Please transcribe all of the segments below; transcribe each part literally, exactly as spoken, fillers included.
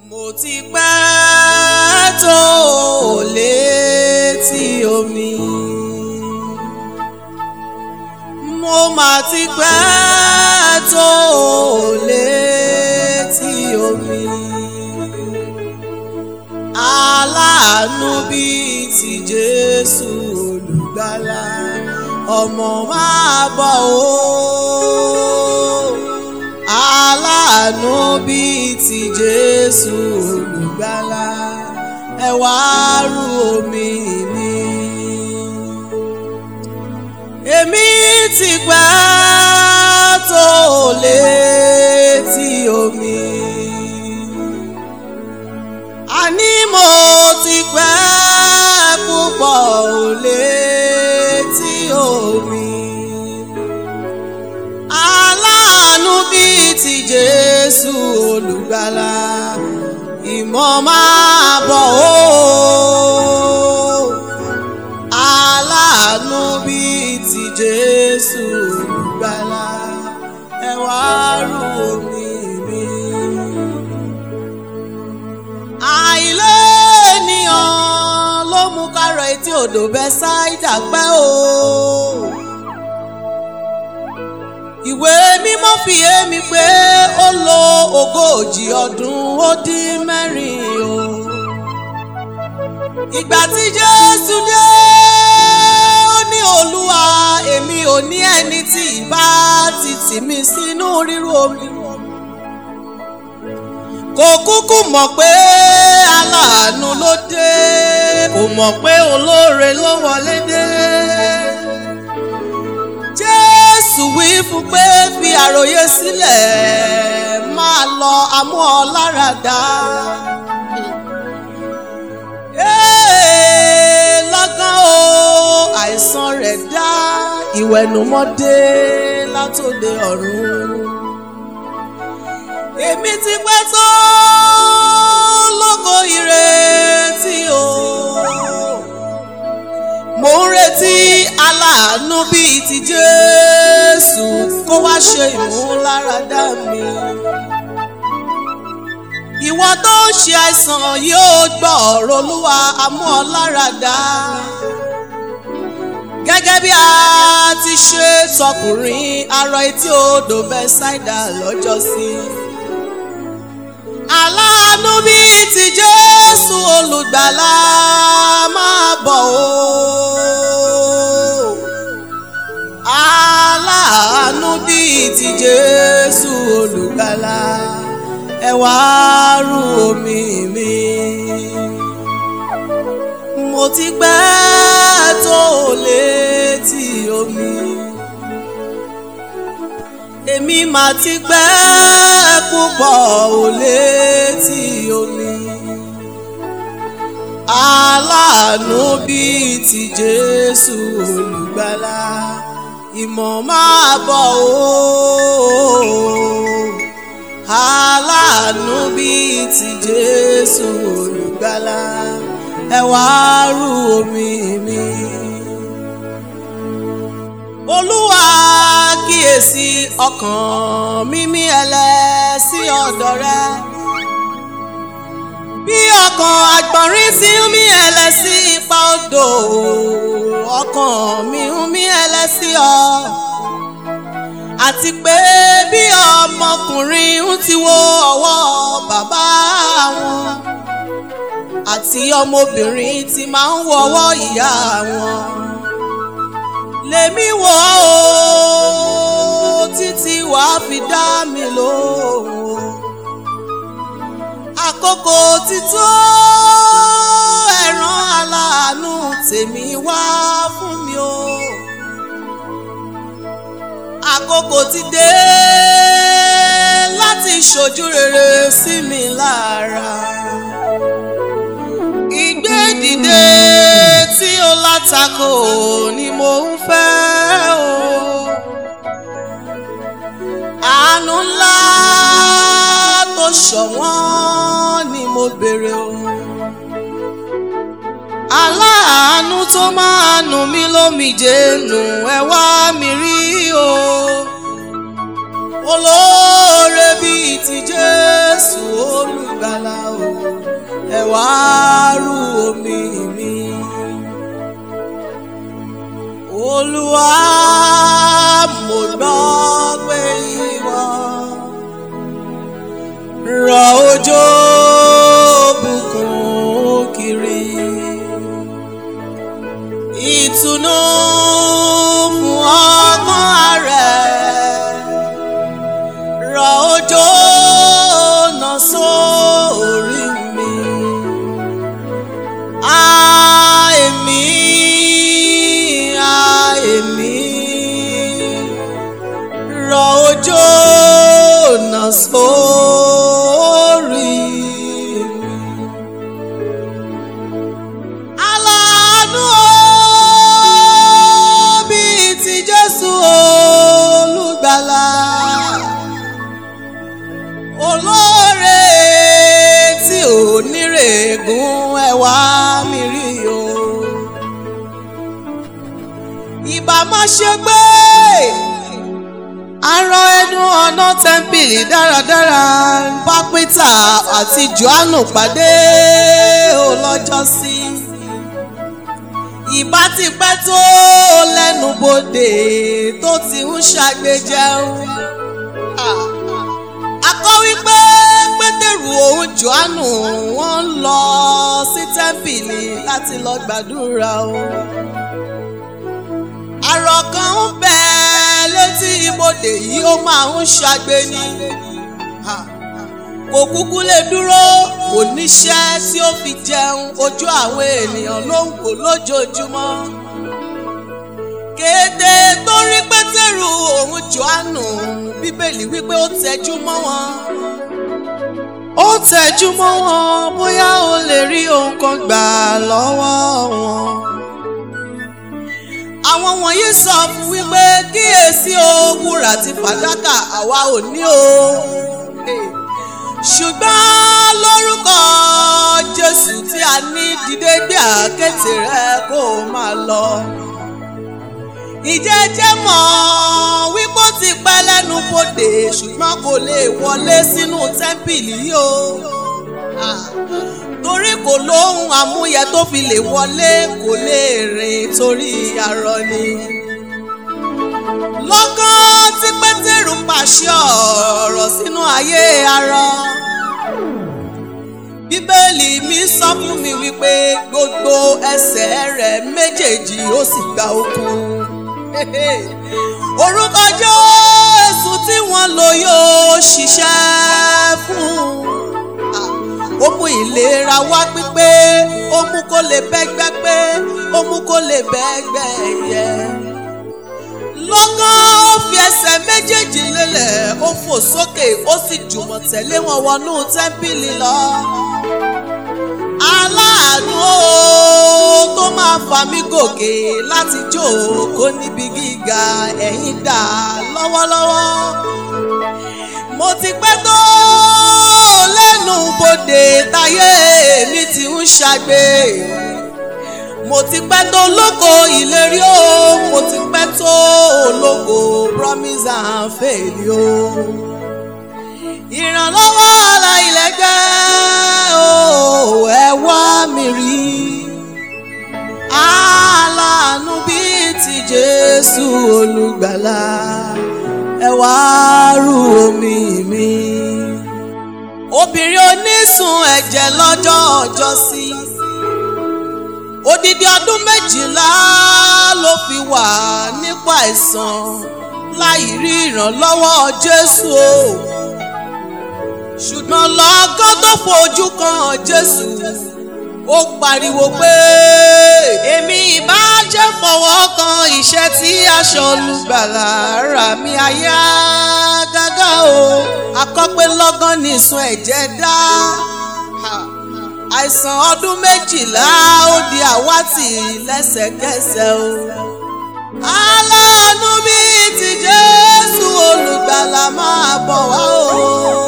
Mo ti pẹ́ tó létí omi, mo mà ti pẹ́ tó létí omi. Aláàánú bíi ti Jésù olùgbàlà, ọmọ máa bọ̀ o. Aláàánú bíi ti Jésù olùgbàlà, ẹ wá rú omi mi. Èmi ti pẹ́ tó létí omi, àní mo ti pẹ́ púpọ̀ létí omi. Aláàánú bíi ti Jésù olùgbàlà, ìmọ̀ máa bọ̀ o. Aláàánú bíi ti Jésù olùgbàlà, ẹ wá rú omi mi. Àìléèníyàn ló mú kárọ̀ etí odò Bẹ́sáídà pẹ́ o. Ìwé mímọ́ fi yé mi pé ó lo ogójì ọdún ó dín mẹ́rin o. Ìgbà tí Jésù dé, ó ní Olúwa, èmi ò ní ẹni tí ìbá ti tì mí sínú rírú omi. Kò kúkú mọ̀ pé aláàánú ló dé, kò mọ̀ pé olóore ló wọlé dé. Jésù wí fún pé fi àròyé sílẹ̀, máa lọ, amú ọ lára dá. Lọ́gán o, àìsàn rẹ̀ dá, ìwẹ̀nùmọ́ dé látòde ọ̀run. Èmi ti pẹ́ tó lógo ìrètí o, mo ń retí aláàánú bíi ti Jésù kó wá ṣe ìmúláradá mi. Ìwọ tó ń ṣe àìsàn yóò gbọ́ ọ̀rọ̀ Olúwa, amú ọ láradá. Gẹ́gẹ́ bí a ti ṣe tọkùnrin arọ etí odò Bẹ́sáídà lọ́jọ́sí. Aláàánú bíi ti Jésù olùgbàlà máa bọ̀ o. Aláàánú bíi ti Jésù olùgbàlà, ẹ wá rú omi mi. Mo ti pẹ́ tó létí omi, èmi mà ti pẹ́ púpọ̀ létí omi. Aláàánú bíi ti Jésù olùgbàlà, ìmọ̀ máa bọ̀ o. Aláàánú bíi ti Jésù olùgbàlà, ẹ wá rú omi mi. Olúwa kíyèsí ọkàn mi mí ẹlẹ́ sí ọ̀dọ̀ rẹ. Bí ọkàn àgbọ̀nrín sí ń mí ẹlẹ́ sí ipa odò, ọkàn mi ń mí ẹlẹ́ sí ọ. Àti pé bí ọmọkùnrin ń ti wo ọwọ́ bàbá wọn, àti ọmọbìnrin ti máa ń wo ọwọ́ ìyá wọn, lèmi wò ó títí wàá fi dá mi lóhùn. Àkókò ti tó, ẹ rán aláàánú tèmi wá fún mi o. Àkókò ti dé láti ṣojú rere sí mi lára. Ìgbédìde tí ó látakò ni mo ń fẹ́ o. Àánú ńlá tó ṣọ̀wọ́n ni mo béèrè o. Aláàánú tó máa nù mí lómijé nù, ẹ wá mi rí o. olóore bíi ti Jésù olùgbàlà o. wá rú omi mi. Olúwa mo gbọ́ pé ìwọ rọ̀ òjò bùkún kiri, ìtùnú fún ọkàn rẹ̀, rọ̀ òjò náà sórí mi. A èmi, a èmi, rọ̀ òjò náà sórí mi. Aláàánú bíi ti Jésù olùgbàlà, olóore tí ò nírègùn ẹ wá mi rí o. Ìbá má ṣe gbé arọ ẹnu ọ̀nà tẹ́ḿpìlì dáradára bá Pétà àti Jòhánù pàdé ó lọ́jọ́ sí. Ìbá ti pẹ́ tó lẹ́nu bodè tó ti ń ṣàgbéjẹun. A kọ wípé Pétérù òun Jòhánù wọ́n ń lọ sí tẹ́ḿpìlì láti lọ gbàdúrà o. Arọ kan ń bẹ létí ibodè yìí, ó máa ń ṣàgbé ni. Kò kúkú lè dúró, kò níṣẹ́ tí ó fi jẹun, ojú àwọn ènìyàn ló ń wò lójoojúmọ́. Kété tó rí Pétérù òun Jòhánù, Bíbélì wípé ó tẹjú mọ́ wọn. Ó tẹjú mọ́ wọn bóyá ó lè rí ohun kan gbà lọ́wọ́ wọn. Àwọn wọ̀nyí sọ fún wípé kíyèsí o, wúrà àti fàdákà àwa ò ní o, ṣùgbọ́n lórúkọ Jésù tí a ní, dìde gbé àkéte rẹ kó o máa lọ. Ìjẹ́jẹ́ mọ̀ wípé ó ti pẹ́ lẹ́nu bodè ṣùgbọ́n kò lè wọlé sínú tẹ́ḿpìlì yìí o. Torí kò lóhun àmúyẹ tó fi lè wọlé, kò lè rìn torí arọ ni. Lọ́gán tí Pétérù pàṣẹ ọ̀rọ̀ sínú ayé arọ, Bíbélì mi sọ fún mi wípé gbogbo ẹsẹ̀ rẹ̀ méjèèjì ó sì gba okun. Orúkọ Jésù tí wọ́n lò yóò ṣiṣẹ́ fún. Ó mú ìlera wá pípé, ó mú kó lè bẹ́gbẹ́ pé, ó mú kó lè bẹ́gbẹ́ yẹ. Lọ́gán ó fi ẹsẹ̀ méjèèjì lélẹ̀, ó fò sókè, ó sì jùmọ̀ tẹ̀lé wọn wọnú tẹ́ḿpìlì lọ. Aláàánú o tó máa fà mí gòkè láti jókòó níbi gíga, ẹ̀yin dà lọ́wọ́lọ́wọ́. Mo ti pẹ́ tó lẹ́nu bodè táyé mi ti ń ṣàgbé. Mo ti pẹ́ tó lóko ìlérí o, mo ti pẹ́ tó lóko promise and fail o. Ìrànlọ́wọ́ aláìlẹ́gbẹ́ o, ẹ wá mi rí. Aláàánú bíi ti Jésù olùgbàlà, ẹ wá rú omi mi. Obìnrin onísun ẹ̀jẹ̀ lọ́jọ́ ọjọ́ sí. Odidi ọdún méjìlá ló fi wà nípa àìsàn láì rí ìrànlọ́wọ́ Jésù o. Ṣùgbọ́n lọ́gán tó fojú kan Jésù, ó pariwo pé èmi ìbá jẹ́ fọwọ́ kan iṣẹ́ tí aṣọ olùgbàlà rà mí àyà gágá o. Akọ́pẹ́ lọ́gán ní ìsun ẹ̀jẹ̀ dá. Àìsàn ọdún méjìlá ó di àwátì lẹ́sẹ̀kẹsẹ̀ o. Aláàánú bíi ti Jésù olùgbàlà máa bọ̀ wá o.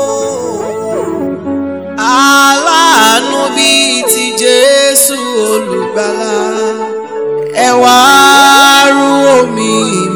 Aláàánú bíi ti Jésù olùgbàlà, ẹ wá rú omi.